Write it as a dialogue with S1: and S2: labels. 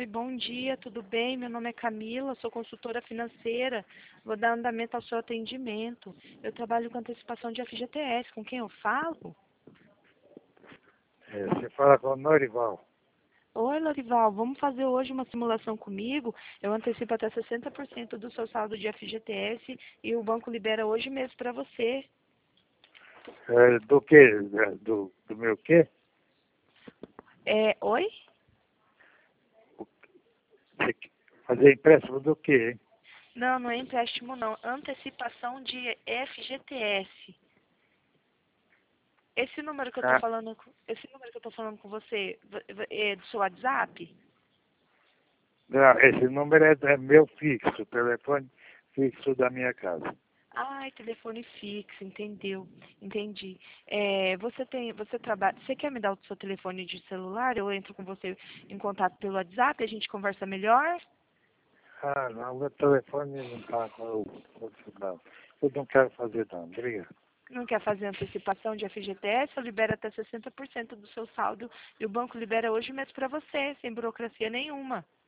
S1: Oi, bom dia, tudo bem? Meu nome é Camila, sou consultora financeira. Vou dar andamento ao seu atendimento. Eu trabalho com antecipação de FGTS. Com quem eu falo?
S2: Você fala com o Norival.
S1: Oi, Lorival, vamos fazer hoje uma simulação comigo? Eu antecipo até 60% do seu saldo de FGTS e o banco libera hoje mesmo para você.
S2: Do quê? Do meu quê?
S1: Oi?
S2: Você quer fazer empréstimo do quê, hein?
S1: Não, não é empréstimo não. Antecipação de FGTS. Esse número que eu tô
S2: Ah,
S1: falando, com você é do seu WhatsApp?
S2: não, esse número é meu fixo, telefone fixo da minha casa.
S1: Ai, telefone fixo, entendeu? Entendi. Você quer me dar o seu telefone de celular? Eu entro com você em contato pelo WhatsApp, a gente conversa melhor?
S2: Ah, não, meu telefone não está com o não. Eu não quero fazer não, obrigado.
S1: Não quer fazer antecipação de FGTS? Eu libero até 60% do seu saldo e o banco libera hoje mesmo para você, sem burocracia nenhuma.